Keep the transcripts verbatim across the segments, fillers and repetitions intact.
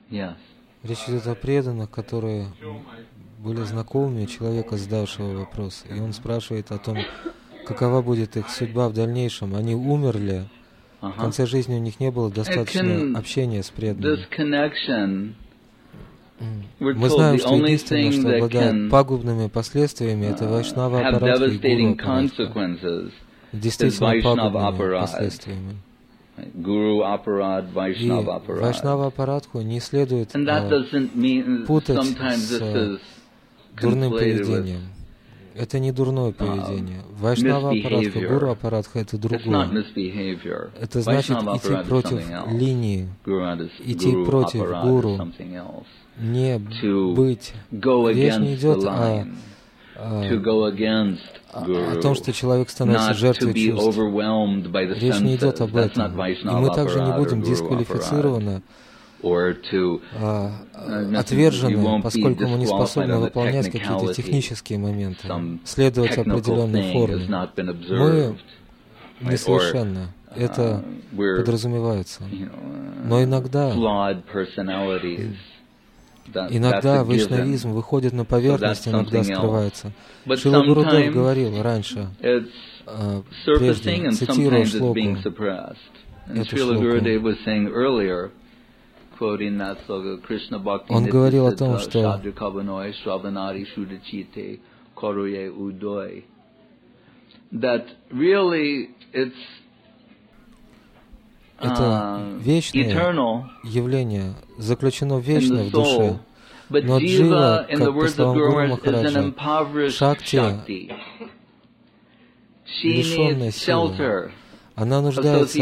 Yes. Речь идет о преданных, которые были знакомыми человека, задавшего вопрос. И он спрашивает о том, какова будет их судьба в дальнейшем. Они умерли, Uh-huh. в конце жизни у них не было достаточно общения с преданными. Мы знаем, что единственное, что обладает пагубными последствиями, это вайшнава-аппаратха и гуру-аппаратха. Действительно пагубными последствиями. И вайшнава-аппаратху не следует а, путать с дурным поведением. Это не дурное поведение. Вайшнава-аппаратха, гуру-аппаратха — это другое. Это значит идти против линии, идти против гуру, не быть. Речь не идет о, о, о том, что человек становится жертвой чувств. Речь не идет об этом. И мы также не будем дисквалифицированы, а, отвержены, поскольку мы не способны выполнять какие-то технические моменты, следовать определенной форме. Мы несовершенны. Это подразумевается. Но иногда Иногда вайшнавизм выходит на поверхность, иногда скрывается. Шрила Гурудев говорил раньше, э, прежде, цитируя шлоку, эту шлоку. Он говорил о том, что это вечное явление, заключено вечно в душе. Но джива, как по словам Гуру Махараджа, шакти, лишенная силы, она нуждается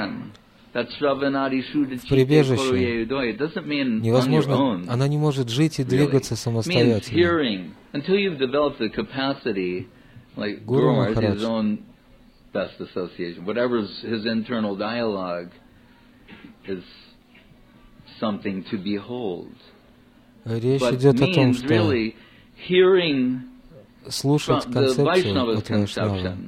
в прибежище. Невозможно, она не может жить и двигаться самостоятельно. Гуру Махарадж, best association, whatever his internal dialogue is something to behold. Речь идет о том, что слушать концепцию от Вайшнава,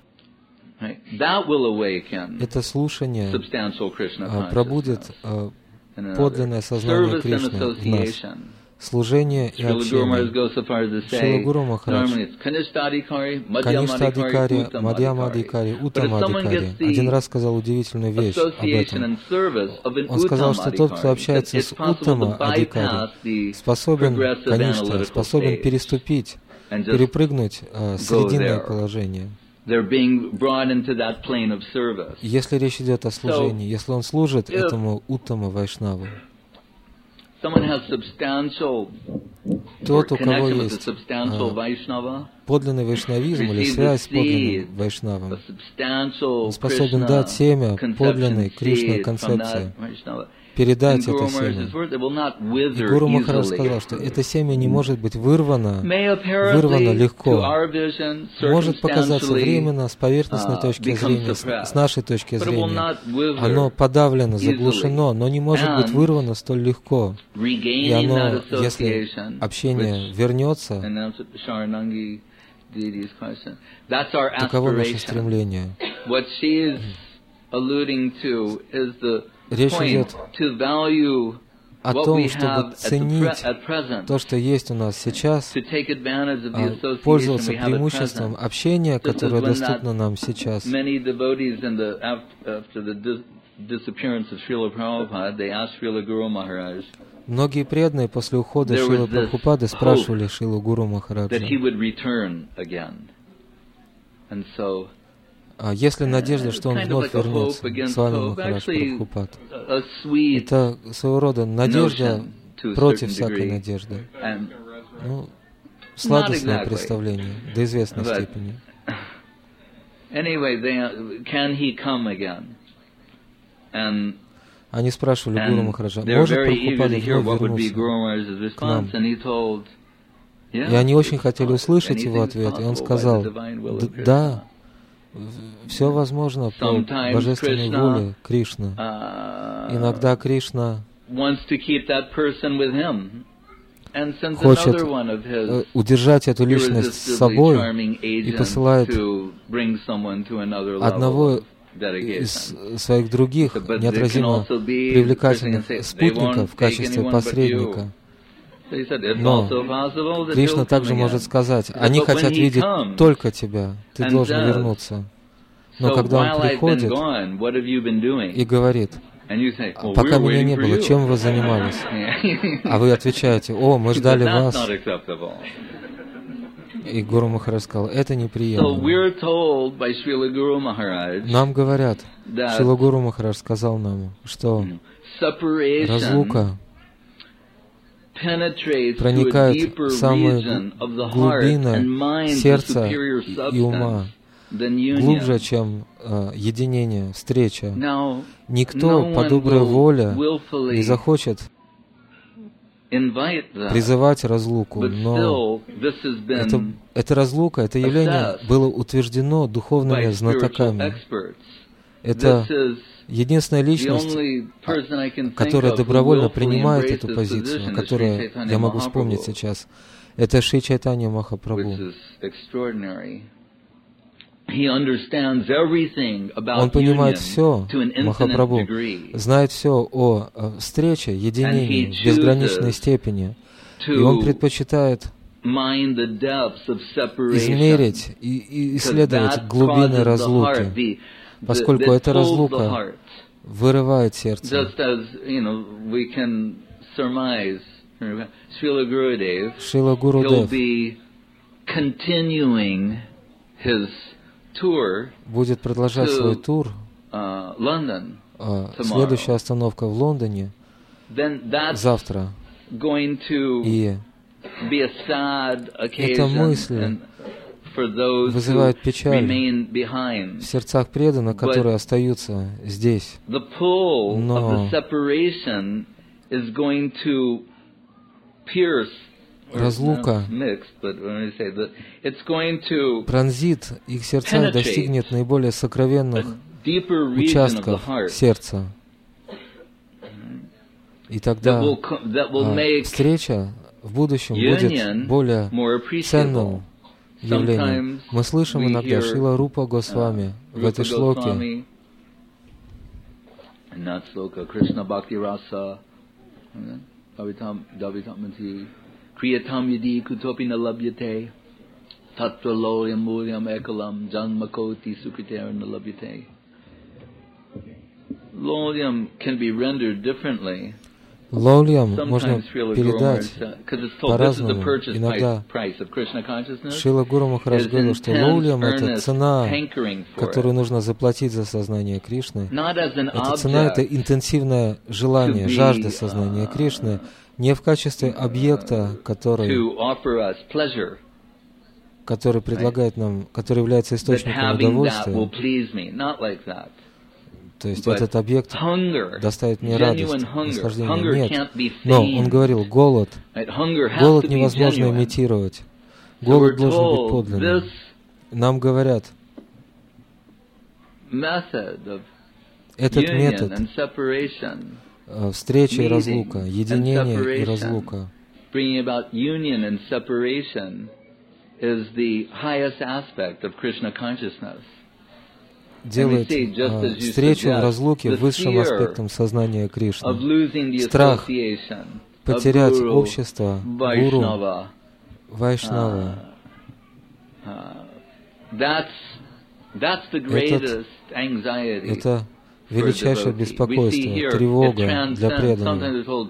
это слушание пробудит подлинное сознание Кришны в нас. Служение и общение. Шрила Гуру Махарадж, Каништха-адикари, Мадьяма-адикари, Уттама-адикари один раз сказал удивительную вещь об этом. Он сказал, что тот, кто общается с Уттама-адикари, способен, Каништха, способен переступить, перепрыгнуть э, срединное положение. Если речь идет о служении, если он служит этому Уттама-вайшнаву, тот, у кого есть а, подлинный вайшнавизм или связь с подлинным вайшнавом, он способен дать семя подлинной Кришна концепции, передать это семя. И Гуру Махарадж сказал, что это семя не может быть вырвано, вырвано легко. Может показаться временно, с поверхностной точки зрения, с, с нашей точки зрения. Оно подавлено, заглушено, но не может быть вырвано столь легко. И оно, если общение вернется, таково наше стремление. Речь идет о том, чтобы ценить то, что есть у нас сейчас, а пользоваться преимуществом общения, которое доступно нам сейчас. Многие преданные после ухода Шрилы Прабхупады спрашивали Шрилу Гуру Махараджа, а есть ли надежда, что он вновь вернется, с вами Махарадж Прабхупад? Это своего рода надежда против всякой надежды. Ну, сладостное представление до известной степени. Они спрашивали Гуру Махараджа, может Прабхупада вновь вернуться к нам? И они очень хотели услышать его ответ, и он сказал, да, все возможно по божественной воле Кришны. Иногда Кришна хочет удержать эту личность с собой и посылает одного из своих других неотразимо привлекательных спутников в качестве посредника. Но Кришна также может сказать, они хотят видеть только тебя, ты должен вернуться. Но когда он приходит и говорит, пока меня не было, чем вы занимались? А вы отвечаете, о, мы ждали вас. И Гуру Махарадж сказал, это неприемлемо. Нам говорят, Шрила Гуру Махарадж сказал нам, что разлука проникает в самые глубины сердца и ума, глубже, чем э, единение, встреча. Никто по доброй воле не захочет призывать разлуку, но это, эта разлука, это явление было утверждено духовными знатоками. Это единственная личность, которая добровольно принимает эту позицию, которую я могу вспомнить сейчас, это Шри Чайтанья Махапрабху. Он понимает все, Махапрабху, знает все о встрече, единении в безграничной степени. И он предпочитает измерить и исследовать глубины разлуки, поскольку эта разлука вырывает сердце. Шрила Гурудев будет продолжать свой тур. Следующая остановка в Лондоне завтра. И эта мысль вызывает печаль в сердцах преданных, которые остаются здесь. Но разлука пронзит их сердца и достигнет наиболее сокровенных участков сердца. И тогда а, встреча в будущем будет более ценным явлением. Мы слышим иногда Шрила Рупа Госвами в этой шлоке. Kriyattam yadi kutopi na labhyate tattva loyam mulyam ekalam janmakoti sukriter na labhyate. Loyam can be rendered differently. Лольям можно передать по-разному. Иногда Шрила Гуру Махарадж говорил, что лольям — это цена, которую нужно заплатить за сознание Кришны. Эта цена — это интенсивное желание, жажда сознания Кришны, не в качестве объекта, который, который предлагает нам, который является источником удовольствия. То есть этот объект доставит мне радость, наслаждение. Нет. Но он говорил, голод. Голод невозможно имитировать. Голод должен быть подлинным. Нам говорят, этот метод встреча и разлука, единение и разлука, делает а, встречу в разлуке высшим аспектом сознания Кришны. Страх потерять общество гуру, вайшнава. Этот, это величайшее беспокойство, тревога для преданных.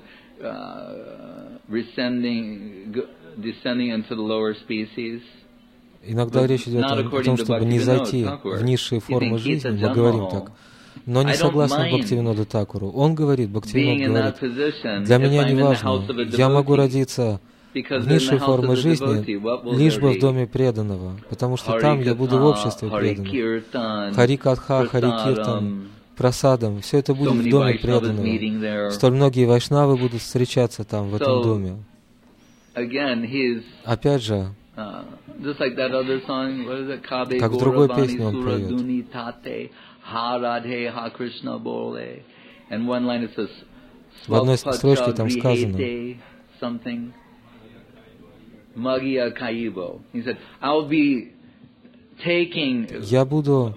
Иногда речь идет о том, чтобы не зайти в низшие формы жизни, мы говорим так, но не согласно Бхактивинода Такуру. Он говорит, Бхактивинод говорит, для меня не важно, я могу родиться в низшей форме жизни, лишь бы в доме преданного, потому что там я буду в обществе преданных. Хари Катха, Хари Киртан, прасадам, все это будет в доме преданного. Столь многие вайшнавы будут встречаться там, в этом доме. Опять же, как в другой песне он поет. В одной строчке там сказано, я буду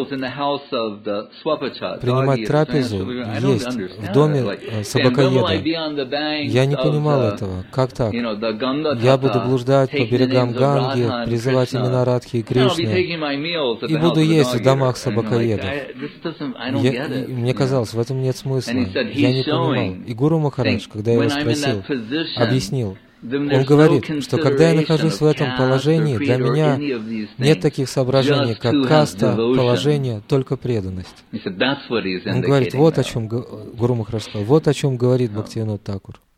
принимать трапезу, есть в доме собакоеда. Я не понимал этого. Как так? Я буду блуждать по берегам Ганги, призывать имена Радхи и Кришны, и буду есть в домах собакоедов. Я, мне казалось, в этом нет смысла. Я не понимал. И Гуру Махарадж, когда я его спросил, объяснил, он говорит, что когда я нахожусь в этом положении, для меня нет таких соображений, как каста, положение, только преданность. Он говорит, вот о чем Гуру Махарадж сказал, вот о чем говорит Бхактивинода Тхакур.